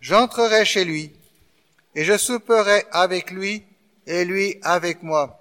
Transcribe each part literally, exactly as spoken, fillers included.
J'entrerai chez lui, et je souperai avec lui, et lui avec moi.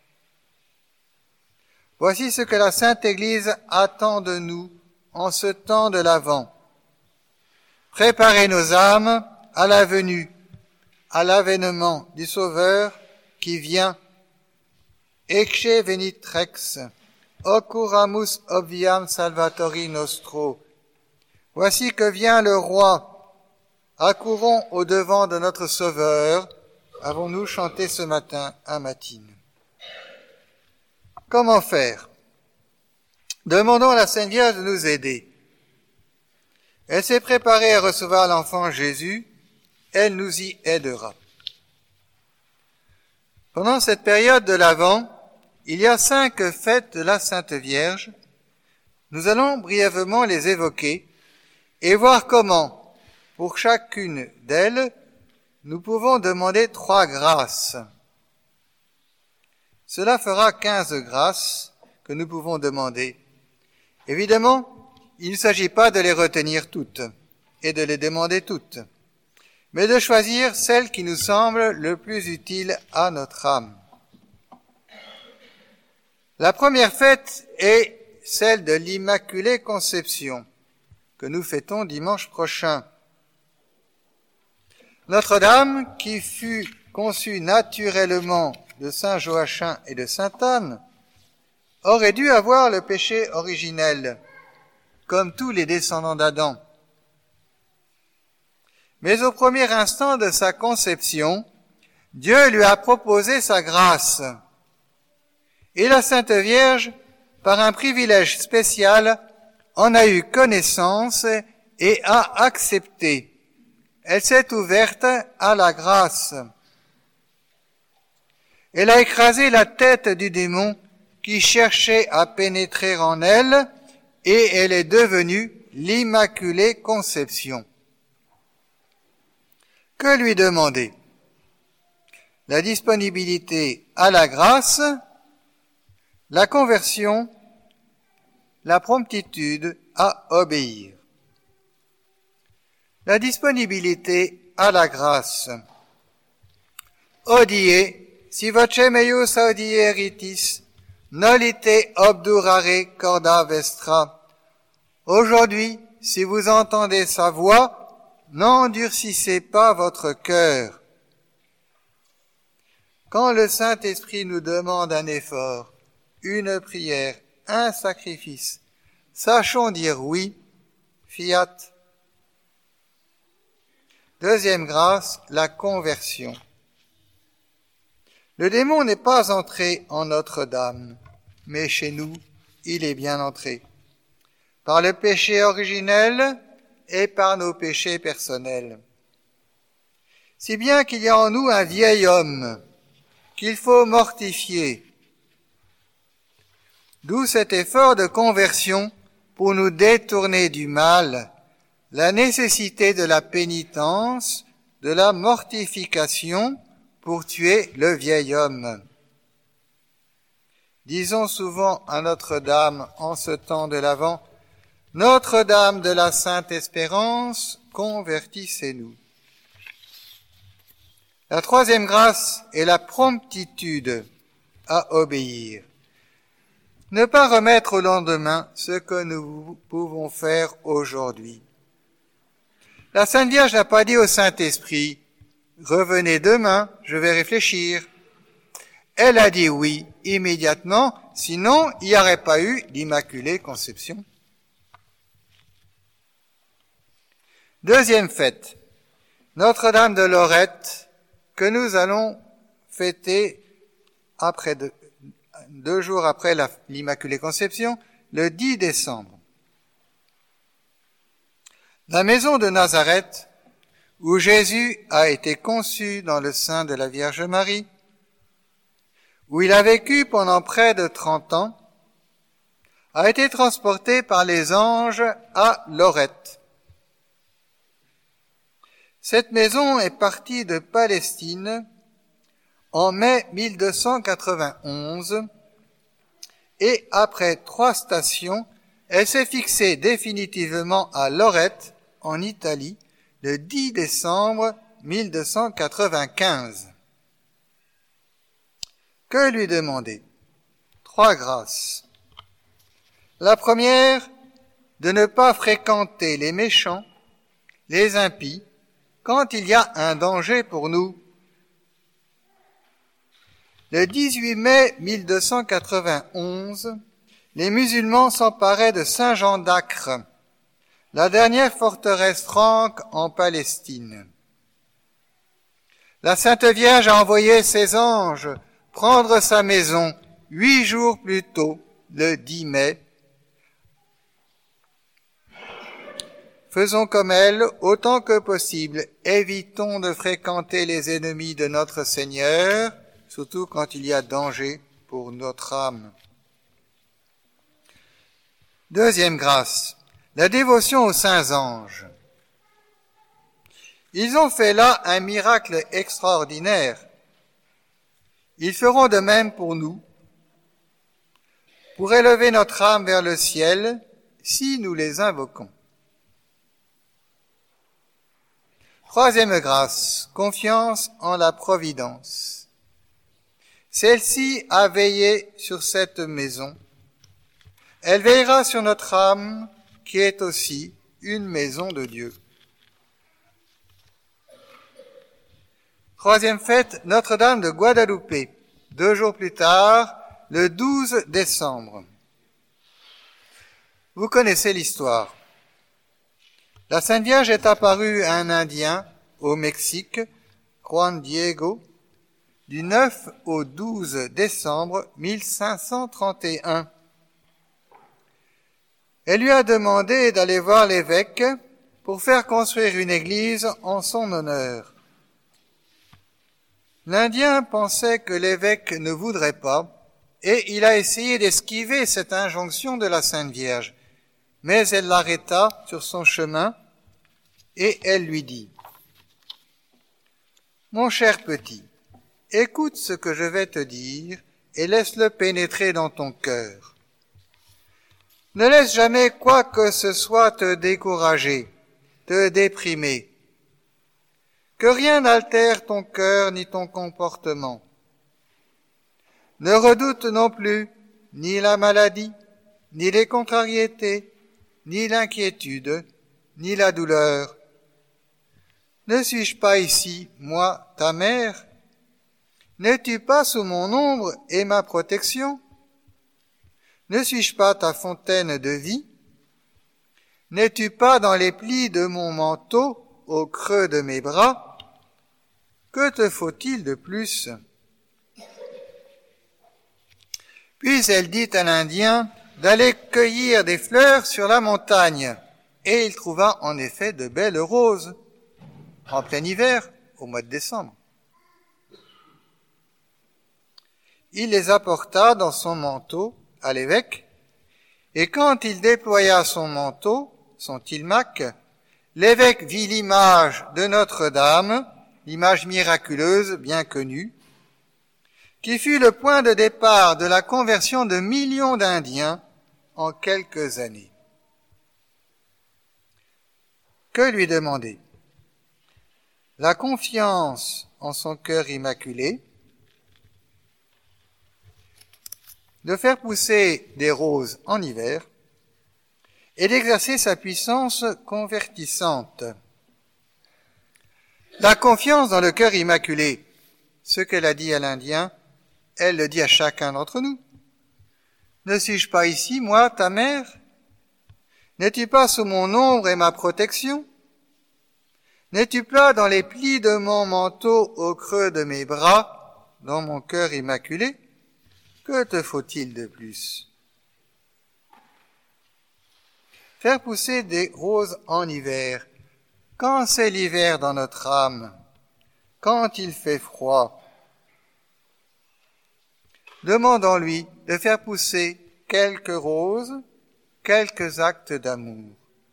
Voici ce que la Sainte Église attend de nous en ce temps de l'Avent. Préparez nos âmes à la venue, à l'avènement du Sauveur qui vient. Ecce venit rex, occuramus obviam salvatori nostro. Voici que vient le roi. Accourons au devant de notre Sauveur, avons-nous chanté ce matin à Matine. Comment faire? Demandons à la Sainte Vierge de nous aider. Elle s'est préparée à recevoir l'enfant Jésus, elle nous y aidera. Pendant cette période de l'Avent, il y a cinq fêtes de la Sainte Vierge. Nous allons brièvement les évoquer et voir comment, pour chacune d'elles, nous pouvons demander trois grâces. Cela fera quinze grâces que nous pouvons demander. Évidemment, il ne s'agit pas de les retenir toutes et de les demander toutes, mais de choisir celle qui nous semble le plus utile à notre âme. La première fête est celle de l'Immaculée Conception, que nous fêtons dimanche prochain. Notre-Dame, qui fut conçue naturellement de saint Joachim et de sainte Anne, aurait dû avoir le péché originel, comme tous les descendants d'Adam. Mais au premier instant de sa conception, Dieu lui a proposé sa grâce. Et la Sainte Vierge, par un privilège spécial, en a eu connaissance et a accepté. Elle s'est ouverte à la grâce. Elle a écrasé la tête du démon qui cherchait à pénétrer en elle et elle est devenue l'Immaculée Conception. Que lui demander? La disponibilité à la grâce, la conversion, la promptitude à obéir. La disponibilité à la grâce. Odie, si voce meius audieritis, nolite obdurare corda vestra. Aujourd'hui, si vous entendez sa voix, n'endurcissez pas votre cœur. Quand le Saint-Esprit nous demande un effort, une prière, un sacrifice, sachons dire oui, fiat. Deuxième grâce, la conversion. Le démon n'est pas entré en Notre-Dame, mais chez nous, il est bien entré. Par le péché originel et par nos péchés personnels. Si bien qu'il y a en nous un vieil homme qu'il faut mortifier. D'où cet effort de conversion pour nous détourner du mal, la nécessité de la pénitence, de la mortification pour tuer le vieil homme. Disons souvent à Notre-Dame en ce temps de l'Avent, Notre-Dame de la Sainte Espérance, convertissez-nous. La troisième grâce est la promptitude à obéir. Ne pas remettre au lendemain ce que nous pouvons faire aujourd'hui. La Sainte Vierge n'a pas dit au Saint-Esprit, « Revenez demain, je vais réfléchir ». Elle a dit oui immédiatement, sinon il n'y aurait pas eu l'Immaculée Conception. Deuxième fête, Notre-Dame de Lorette, que nous allons fêter après deux, deux jours après la, l'Immaculée Conception, le dix décembre. La maison de Nazareth, où Jésus a été conçu dans le sein de la Vierge Marie, où il a vécu pendant près de trente ans, a été transporté par les anges à Lorette. Cette maison est partie de Palestine en mai mille deux cent quatre-vingt-onze et après trois stations, elle s'est fixée définitivement à Lorette, en Italie, le dix décembre mille deux cent quatre-vingt-quinze. Que lui demander? Trois grâces. La première, de ne pas fréquenter les méchants, les impies, quand il y a un danger pour nous. Le dix-huit mai mille deux cent quatre-vingt-onze, les musulmans s'emparaient de Saint-Jean d'Acre, la dernière forteresse franque en Palestine. La Sainte Vierge a envoyé ses anges prendre sa maison huit jours plus tôt, le dix mai. Faisons comme elle, autant que possible, évitons de fréquenter les ennemis de notre Seigneur, surtout quand il y a danger pour notre âme. Deuxième grâce, la dévotion aux saints anges. Ils ont fait là un miracle extraordinaire. Ils feront de même pour nous, pour élever notre âme vers le ciel, si nous les invoquons. Troisième grâce, confiance en la providence. Celle-ci a veillé sur cette maison. Elle veillera sur notre âme, qui est aussi une maison de Dieu. Troisième fête, Notre-Dame de Guadalupe, deux jours plus tard, le douze décembre. Vous connaissez l'histoire. La Sainte Vierge est apparue à un Indien au Mexique, Juan Diego, du neuf au douze décembre mille cinq cent trente et un. Elle lui a demandé d'aller voir l'évêque pour faire construire une église en son honneur. L'Indien pensait que l'évêque ne voudrait pas et il a essayé d'esquiver cette injonction de la Sainte Vierge, mais elle l'arrêta sur son chemin et elle lui dit : « Mon cher petit, écoute ce que je vais te dire et laisse-le pénétrer dans ton cœur. Ne laisse jamais quoi que ce soit te décourager, te déprimer. Que rien n'altère ton cœur ni ton comportement. Ne redoute non plus ni la maladie, ni les contrariétés, ni l'inquiétude, ni la douleur. Ne suis-je pas ici, moi, ta mère? N'es-tu pas sous mon ombre et ma protection? Ne suis-je pas ta fontaine de vie? N'es-tu pas dans les plis de mon manteau, au creux de mes bras? Que te faut-il de plus? Puis elle dit à l'Indien d'aller cueillir des fleurs sur la montagne, et il trouva en effet de belles roses, en plein hiver, au mois de décembre. Il les apporta dans son manteau à l'évêque, et quand il déploya son manteau, son tilmac, l'évêque vit l'image de Notre-Dame, l'image miraculeuse bien connue, qui fut le point de départ de la conversion de millions d'Indiens en quelques années. Que lui demander? La confiance en son cœur immaculé, de faire pousser des roses en hiver et d'exercer sa puissance convertissante. La confiance dans le cœur immaculé, ce qu'elle a dit à l'Indien, elle le dit à chacun d'entre nous. Ne suis-je pas ici, moi, ta mère? N'es-tu pas sous mon ombre et ma protection? N'es-tu pas dans les plis de mon manteau au creux de mes bras, dans mon cœur immaculé? Que te faut-il de plus? Faire pousser des roses en hiver. Quand c'est l'hiver dans notre âme, quand il fait froid, demandons-lui de faire pousser quelques roses, quelques actes d'amour.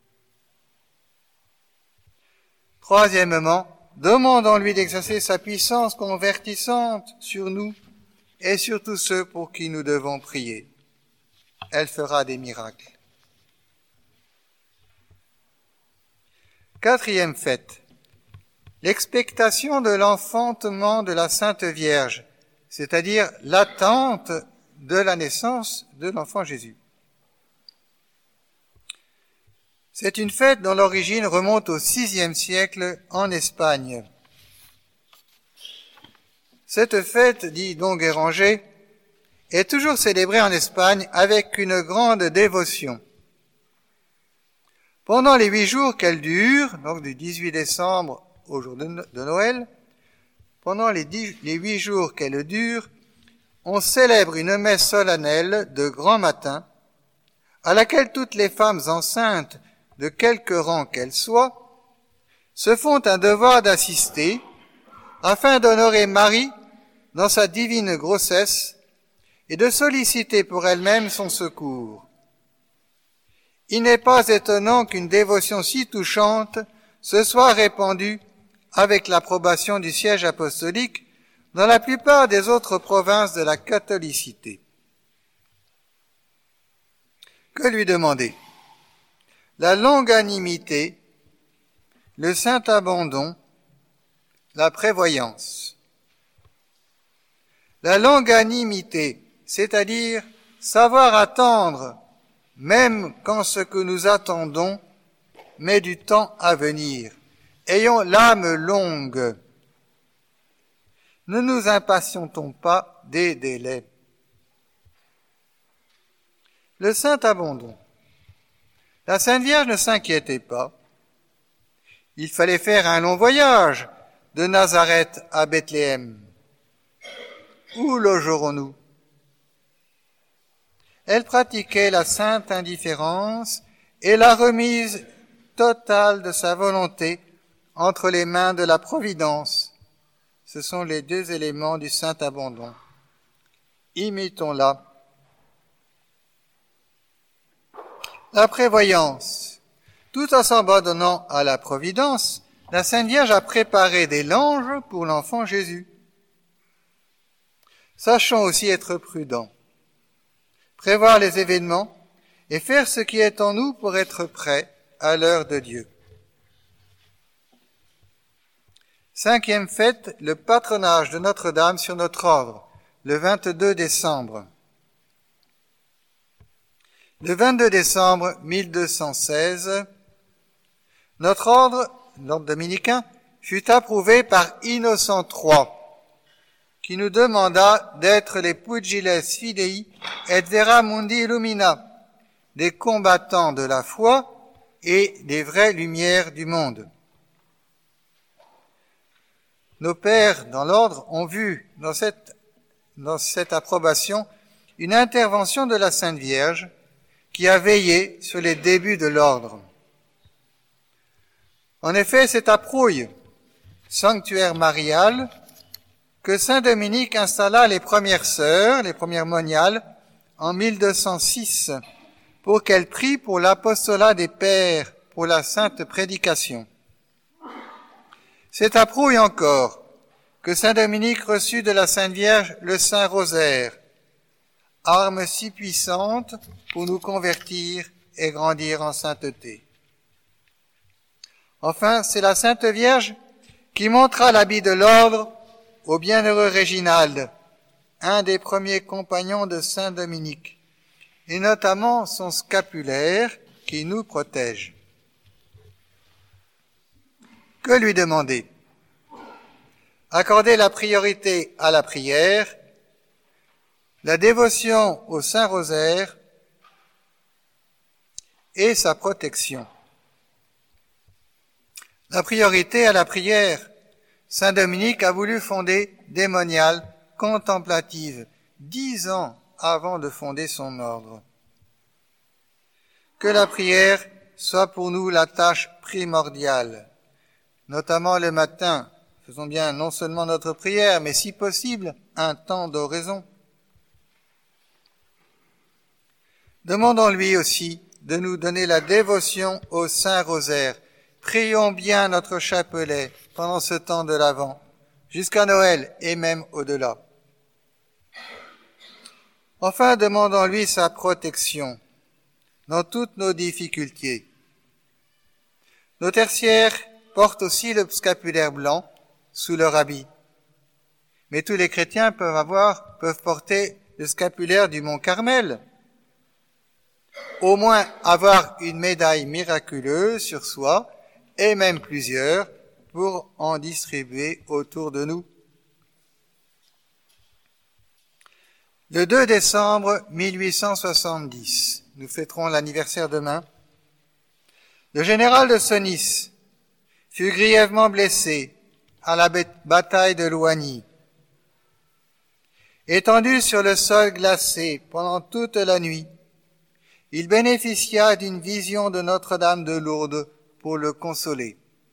Troisièmement, demandons-lui d'exercer sa puissance convertissante sur nous et sur tous ceux pour qui nous devons prier. Elle fera des miracles. Quatrième fête, l'expectation de l'enfantement de la Sainte Vierge, c'est-à-dire l'attente de la naissance de l'enfant Jésus. C'est une fête dont l'origine remonte au sixième siècle en Espagne. Cette fête, dit Don Guéranger, est toujours célébrée en Espagne avec une grande dévotion. Pendant les huit jours qu'elle dure, donc du dix-huit décembre au jour de Noël, pendant les, dix, les huit jours qu'elle dure, on célèbre une messe solennelle de grand matin, à laquelle toutes les femmes enceintes, de quelque rang qu'elles soient, se font un devoir d'assister, afin d'honorer Marie dans sa divine grossesse et de solliciter pour elle-même son secours. Il n'est pas étonnant qu'une dévotion si touchante se soit répandue avec l'approbation du siège apostolique dans la plupart des autres provinces de la catholicité. Que lui demander? La longanimité, le saint abandon, la prévoyance. La longanimité, c'est-à-dire savoir attendre, même quand ce que nous attendons met du temps à venir. Ayons l'âme longue. Ne nous impatientons pas des délais. Le saint abandon. La Sainte Vierge ne s'inquiétait pas. Il fallait faire un long voyage de Nazareth à Bethléem. Où logerons-nous? Elle pratiquait la sainte indifférence et la remise totale de sa volonté entre les mains de la Providence. Ce sont les deux éléments du saint abandon. Imitons-la. La prévoyance. Tout en s'abandonnant à la Providence, la Sainte Vierge a préparé des langes pour l'enfant Jésus. Sachons aussi être prudents, prévoir les événements et faire ce qui est en nous pour être prêts à l'heure de Dieu. Cinquième fête, le patronage de Notre-Dame sur notre ordre, le vingt-deux décembre. Le vingt-deux décembre mille deux cent seize, notre ordre, l'ordre dominicain, fut approuvé par Innocent trois, qui nous demanda d'être les pugiles fidei et vera mundi illumina, des combattants de la foi et des vraies lumières du monde. Nos pères dans l'ordre ont vu dans cette, dans cette approbation une intervention de la Sainte Vierge qui a veillé sur les débuts de l'ordre. En effet, c'est à Prouille, sanctuaire marial, que saint Dominique installa les premières sœurs, les premières moniales, en mille deux cent six, pour qu'elles prient pour l'apostolat des pères, pour la sainte prédication. C'est à Prouille encore que saint Dominique reçut de la Sainte Vierge le Saint Rosaire, arme si puissante pour nous convertir et grandir en sainteté. Enfin, c'est la Sainte Vierge qui montra l'habit de l'ordre au bienheureux Réginald, un des premiers compagnons de saint Dominique, et notamment son scapulaire qui nous protège. Que lui demander? Accorder la priorité à la prière, la dévotion au Saint-Rosaire et sa protection. La priorité à la prière. Saint Dominique a voulu fonder des moniales contemplatives dix ans avant de fonder son ordre. Que la prière soit pour nous la tâche primordiale, notamment le matin. Faisons bien non seulement notre prière, mais si possible, un temps d'oraison. Demandons-lui aussi de nous donner la dévotion au Saint-Rosaire. Prions bien notre chapelet pendant ce temps de l'Avent, jusqu'à Noël et même au-delà. Enfin, demandons-lui sa protection dans toutes nos difficultés. Nos tertiaires portent aussi le scapulaire blanc sous leur habit. Mais tous les chrétiens peuvent avoir, peuvent porter le scapulaire du mont Carmel. Au moins avoir une médaille miraculeuse sur soi, et même plusieurs, pour en distribuer autour de nous. Le deux décembre mille huit cent soixante-dix, nous fêterons l'anniversaire demain, le général de Senlis fut grièvement blessé à la bataille de Loigny. Étendu sur le sol glacé pendant toute la nuit, il bénéficia d'une vision de Notre-Dame de Lourdes pour le consoler.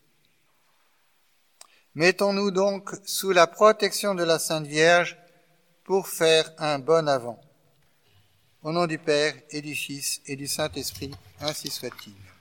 Mettons-nous donc sous la protection de la Sainte Vierge pour faire un bon avant. Au nom du Père et du Fils et du Saint-Esprit, ainsi soit-il.